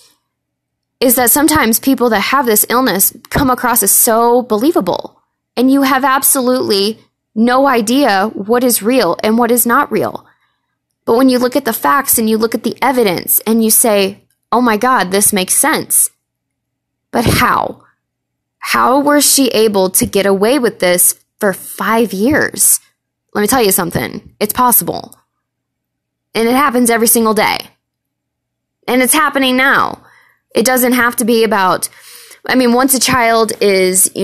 is that sometimes people that have this illness come across as so believable. And you have absolutely no idea what is real and what is not real. But when you look at the facts and you look at the evidence and you say, oh my God, this makes sense. But how? How was she able to get away with this for five years? Let me tell you something. It's possible. And it happens every single day. And it's happening now. It doesn't have to be about, I mean, once a child is, you know,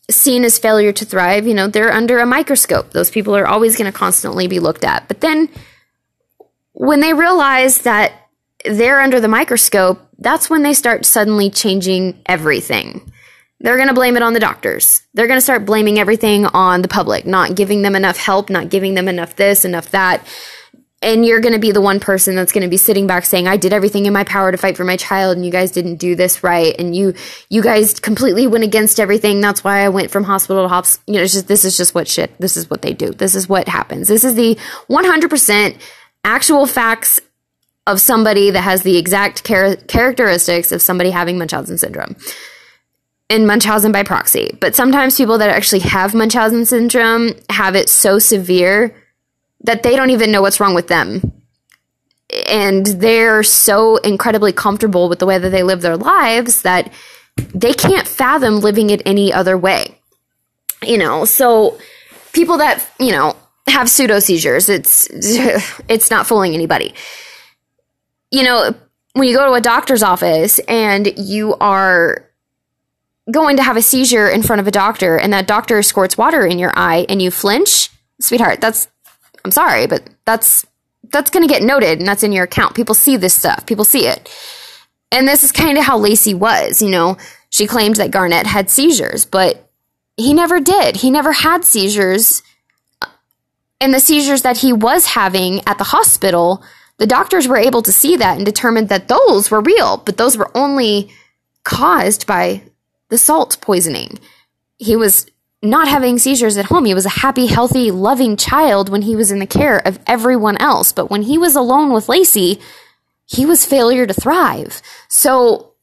seen as failure to thrive, you know, they're under a microscope. Those people are always going to constantly be looked at. But then when they realize that they're under the microscope, that's when they start suddenly changing everything. They're going to blame it on the doctors. They're going to start blaming everything on the public, not giving them enough help, not giving them enough this, enough that. And you're going to be the one person that's going to be sitting back saying, I did everything in my power to fight for my child, and you guys didn't do this right. And you you guys completely went against everything. That's why I went from hospital to hospital. You know, it's just, this is just what shit, this is what they do. This is what happens. This is the one hundred percent actual facts of somebody that has the exact char- characteristics of somebody having Munchausen syndrome. And Munchausen by proxy. But sometimes people that actually have Munchausen syndrome have it so severe that they don't even know what's wrong with them. And they're so incredibly comfortable with the way that they live their lives that they can't fathom living it any other way. You know, so people that, you know, have pseudo seizures, it's it's not fooling anybody. You know, when you go to a doctor's office and you are going to have a seizure in front of a doctor and that doctor squirts water in your eye and you flinch, sweetheart, that's, I'm sorry, but that's, that's going to get noted and that's in your account. People see this stuff. People see it. And this is kind of how Lacey was, you know, she claimed that Garnett had seizures, but he never did. He never had seizures. And the seizures that he was having at the hospital, the doctors were able to see that and determined that those were real, but those were only caused by the salt poisoning. He was not having seizures at home. He was a happy, healthy, loving child when he was in the care of everyone else. But when he was alone with Lacey, he was failure to thrive. So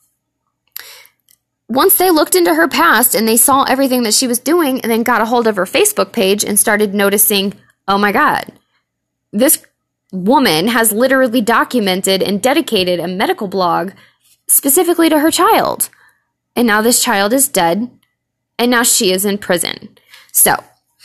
once they looked into her past and they saw everything that she was doing and then got a hold of her Facebook page and started noticing, oh my God, this woman has literally documented and dedicated a medical blog specifically to her child. And now this child is dead, and now she is in prison. So,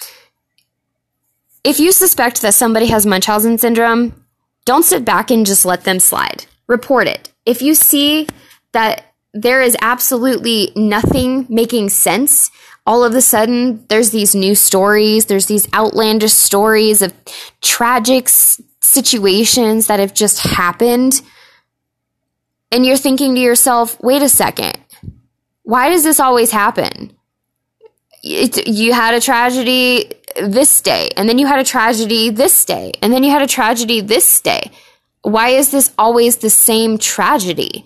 if you suspect that somebody has Munchausen syndrome, don't sit back and just let them slide. Report it. If you see that there is absolutely nothing making sense, all of a sudden there's these new stories, there's these outlandish stories of tragic s- situations that have just happened, and you're thinking to yourself, wait a second. Why does this always happen? It, you had a tragedy this day, and then you had a tragedy this day, and then you had a tragedy this day. Why is this always the same tragedy?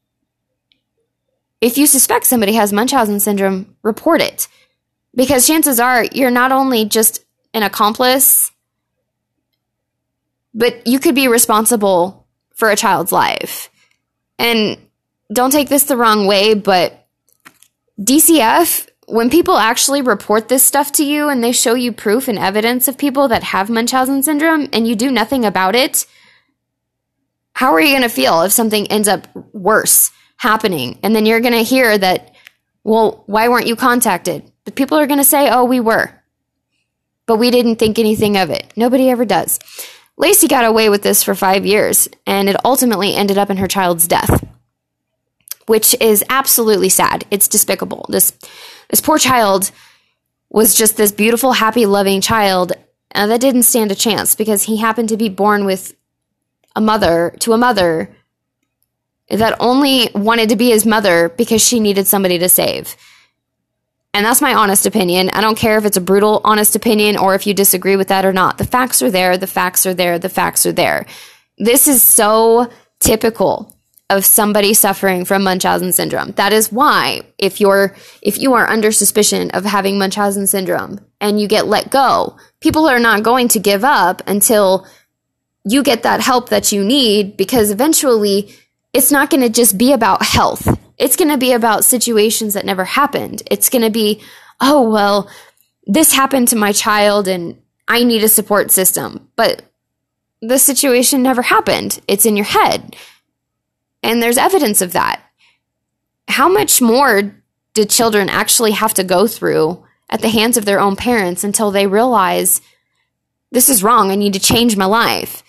If you suspect somebody has Munchausen syndrome, report it. Because chances are you're not only just an accomplice, but you could be responsible for a child's life. And don't take this the wrong way, but D C F, when people actually report this stuff to you and they show you proof and evidence of people that have Munchausen syndrome and you do nothing about it, how are you going to feel if something ends up worse happening? And then you're going to hear that, well, why weren't you contacted? The people are going to say, oh, we were, but we didn't think anything of it. Nobody ever does. Lacey got away with this for five years, and it ultimately ended up in her child's death, which is absolutely sad. It's despicable. This this poor child was just this beautiful, happy, loving child uh, that didn't stand a chance because he happened to be born with a mother, to a mother that only wanted to be his mother because she needed somebody to save. And that's my honest opinion. I don't care if it's a brutal, honest opinion or if you disagree with that or not. The facts are there. The facts are there. The facts are there. This is so typical of somebody suffering from Munchausen syndrome. That is why if you're if you are under suspicion of having Munchausen syndrome and you get let go, people are not going to give up until you get that help that you need, because eventually it's not going to just be about health. It's going to be about situations that never happened. It's going to be, oh, well, this happened to my child and I need a support system. But the situation never happened. It's in your head. And there's evidence of that. How much more do children actually have to go through at the hands of their own parents until they realize this is wrong, I need to change my life?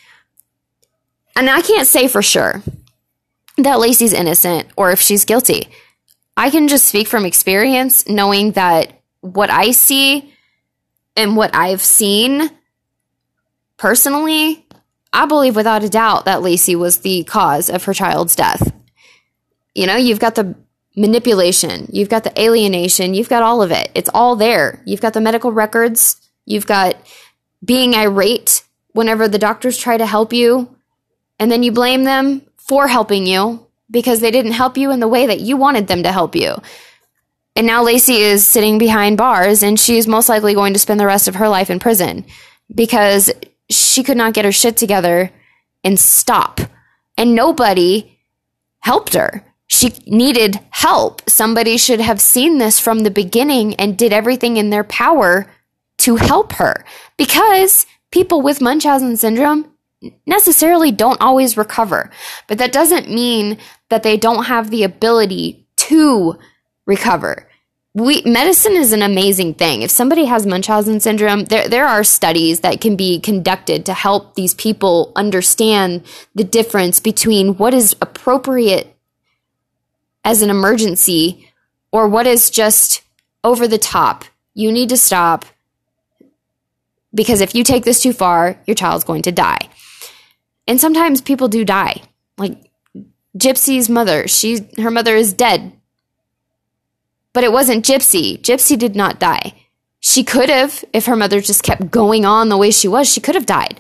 And I can't say for sure that Lacey's innocent or if she's guilty. I can just speak from experience, knowing that what I see and what I've seen personally, I believe without a doubt that Laci was the cause of her child's death. You know, you've got the manipulation, you've got the alienation, you've got all of it. It's all there. You've got the medical records, you've got being irate whenever the doctors try to help you, and then you blame them for helping you because they didn't help you in the way that you wanted them to help you. And now Laci is sitting behind bars, and she's most likely going to spend the rest of her life in prison because she could not get her shit together and stop. And nobody helped her. She needed help. Somebody should have seen this from the beginning and did everything in their power to help her, because people with Munchausen syndrome necessarily don't always recover. But that doesn't mean that they don't have the ability to recover. We, medicine is an amazing thing. If somebody has Munchausen syndrome, there, there are studies that can be conducted to help these people understand the difference between what is appropriate as an emergency or what is just over the top. You need to stop, because if you take this too far, your child's going to die. And sometimes people do die. Like Gypsy's mother, she, her mother is dead. But it wasn't Gypsy. Gypsy did not die. She could have, if her mother just kept going on the way she was, she could have died.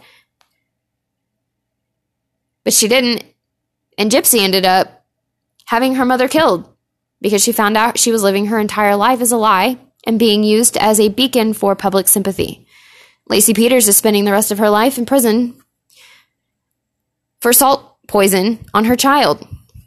But she didn't. And Gypsy ended up having her mother killed because she found out she was living her entire life as a lie and being used as a beacon for public sympathy. Laci Peters is spending the rest of her life in prison for salt poison on her child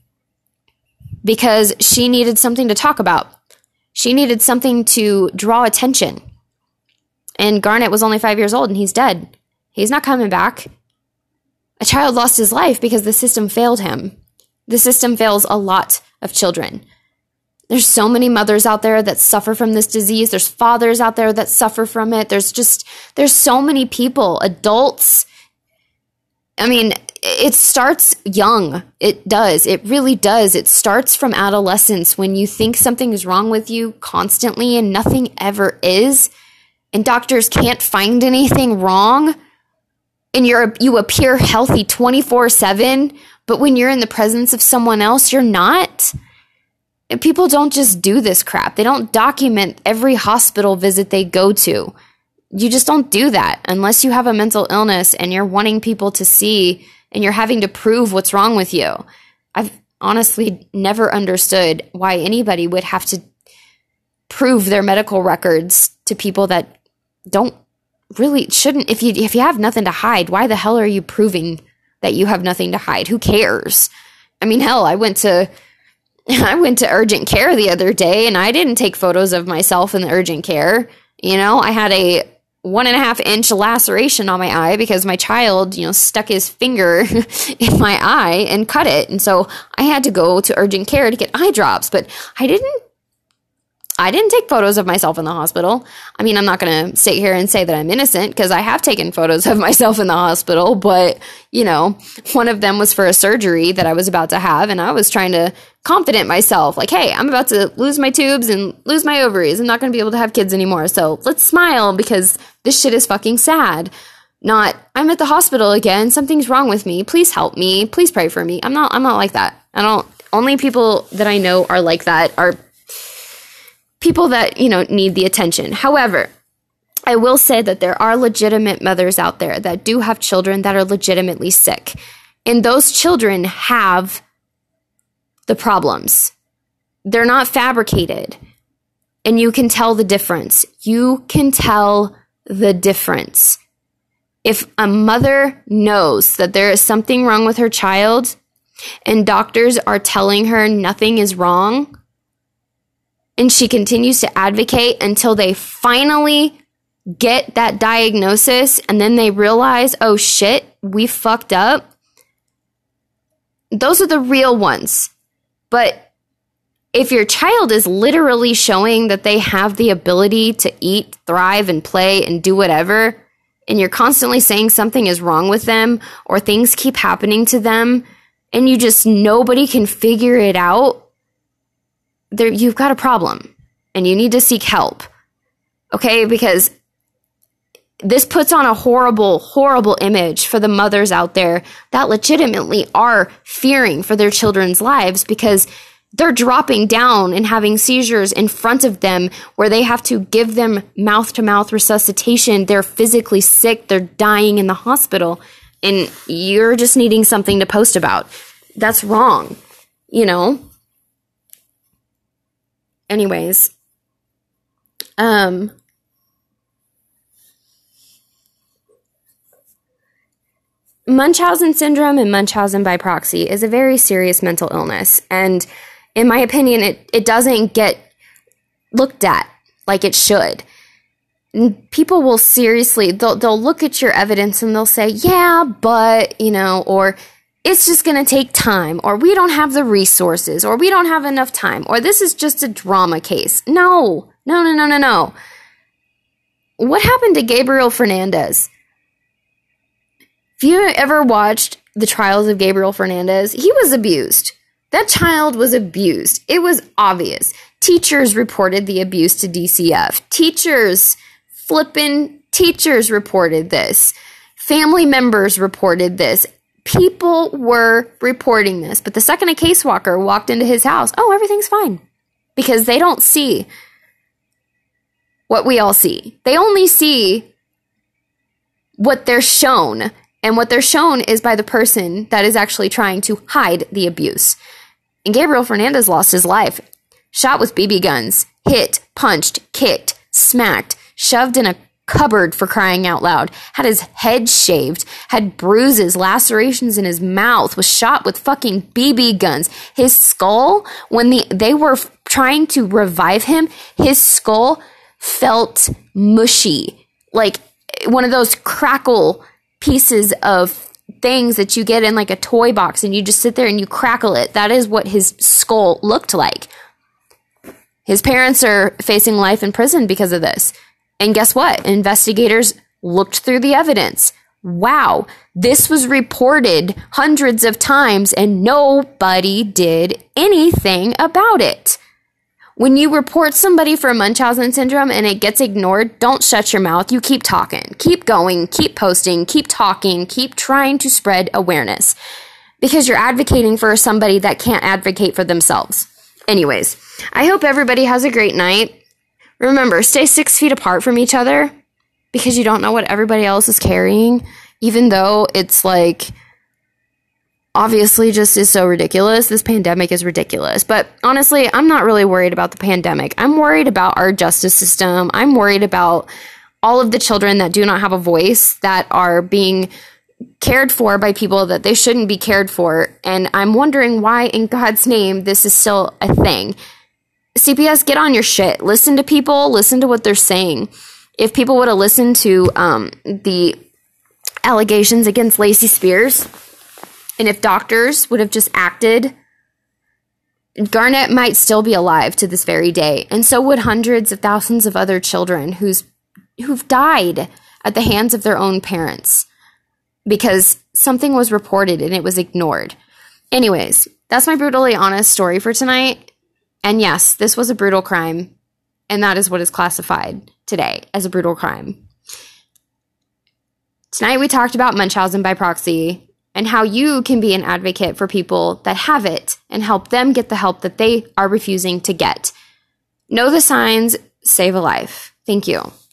because she needed something to talk about. She needed something to draw attention. And Garnett was only five years old and he's dead. He's not coming back. A child lost his life because the system failed him. The system fails a lot of children. There's so many mothers out there that suffer from this disease. There's fathers out there that suffer from it. There's just, there's so many people, adults. I mean, it starts young. It does. It really does. It starts from adolescence when you think something is wrong with you constantly and nothing ever is. And doctors can't find anything wrong. And you're, you appear healthy twenty-four seven, but when you're in the presence of someone else, you're not. And people don't just do this crap. They don't document every hospital visit they go to. You just don't do that unless you have a mental illness and you're wanting people to see and you're having to prove what's wrong with you. I've honestly never understood why anybody would have to prove their medical records to people that don't really shouldn't. If you if you have nothing to hide, why the hell are you proving that you have nothing to hide? Who cares? I mean, hell, I went to I went to urgent care the other day and I didn't take photos of myself in the urgent care. You know, I had a one and a half inch laceration on my eye because my child, you know, stuck his finger in my eye and cut it. And so I had to go to urgent care to get eye drops, but I didn't I didn't take photos of myself in the hospital. I mean, I'm not going to sit here and say that I'm innocent because I have taken photos of myself in the hospital, but, you know, one of them was for a surgery that I was about to have, and I was trying to confident myself, like, hey, I'm about to lose my tubes and lose my ovaries. I'm not going to be able to have kids anymore, so let's smile because this shit is fucking sad. Not, I'm at the hospital again, something's wrong with me, please help me, please pray for me. I'm not, I'm not like that. I don't, only people that I know are like that are people that, you know, need the attention. However, I will say that there are legitimate mothers out there that do have children that are legitimately sick. And those children have the problems. They're not fabricated. And you can tell the difference. You can tell the difference. If a mother knows that there is something wrong with her child and doctors are telling her nothing is wrong, and she continues to advocate until they finally get that diagnosis and then they realize, oh shit, we fucked up. Those are the real ones. But if your child is literally showing that they have the ability to eat, thrive, and play and do whatever, and you're constantly saying something is wrong with them or things keep happening to them and you just, nobody can figure it out, there you've got a problem and you need to seek help. Okay? Because this puts on a horrible, horrible image for the mothers out there that legitimately are fearing for their children's lives because they're dropping down and having seizures in front of them where they have to give them mouth-to-mouth resuscitation. They're physically sick. They're dying in the hospital. And you're just needing something to post about. That's wrong, you know? Anyways. Um... Munchausen syndrome and Munchausen by proxy is a very serious mental illness. And in my opinion, it, it doesn't get looked at like it should. And people will seriously, they'll, they'll look at your evidence and they'll say, yeah, but, you know, or it's just going to take time, or we don't have the resources, or we don't have enough time, or this is just a drama case. No, no, no, no, no, no. What happened to Gabriel Fernandez? If you ever watched the trials of Gabriel Fernandez, he was abused. That child was abused. It was obvious. Teachers reported the abuse to D C F. Teachers, flippin' teachers reported this. Family members reported this. People were reporting this. But the second a caseworker walked into his house, oh, everything's fine. Because they don't see what we all see. They only see what they're shown. And what they're shown is by the person that is actually trying to hide the abuse. And Gabriel Fernandez lost his life. Shot with B B guns. Hit, punched, kicked, smacked, shoved in a cupboard for crying out loud. Had his head shaved. Had bruises, lacerations in his mouth. Was shot with fucking B B guns. His skull, when the they were f- trying to revive him, his skull felt mushy. Like one of those crackle pieces of things that you get in like a toy box and you just sit there and you crackle it. That is what his skull looked like. His parents are facing life in prison because of this. And guess what? Investigators looked through the evidence. Wow, this was reported hundreds of times and nobody did anything about it. When you report somebody for Munchausen syndrome and it gets ignored, don't shut your mouth. You keep talking. Keep going. Keep posting. Keep talking. Keep trying to spread awareness. Because you're advocating for somebody that can't advocate for themselves. Anyways, I hope everybody has a great night. Remember, stay six feet apart from each other because you don't know what everybody else is carrying, even though it's like obviously just is so ridiculous. This pandemic is ridiculous. But honestly, I'm not really worried about the pandemic. I'm worried about our justice system. I'm worried about all of the children that do not have a voice, that are being cared for by people that they shouldn't be cared for. And I'm wondering why in God's name this is still a thing. C P S, get on your shit. Listen to people. Listen to what they're saying. If people would have listened to um, the allegations against Lacey Spears, and if doctors would have just acted, Garnett might still be alive to this very day. And so would hundreds of thousands of other children who's who've died at the hands of their own parents because something was reported and it was ignored. Anyways, that's my brutally honest story for tonight. And yes, this was a brutal crime. And that is what is classified today as a brutal crime. Tonight we talked about Munchausen by proxy and how you can be an advocate for people that have it and help them get the help that they are refusing to get. Know the signs, save a life. Thank you.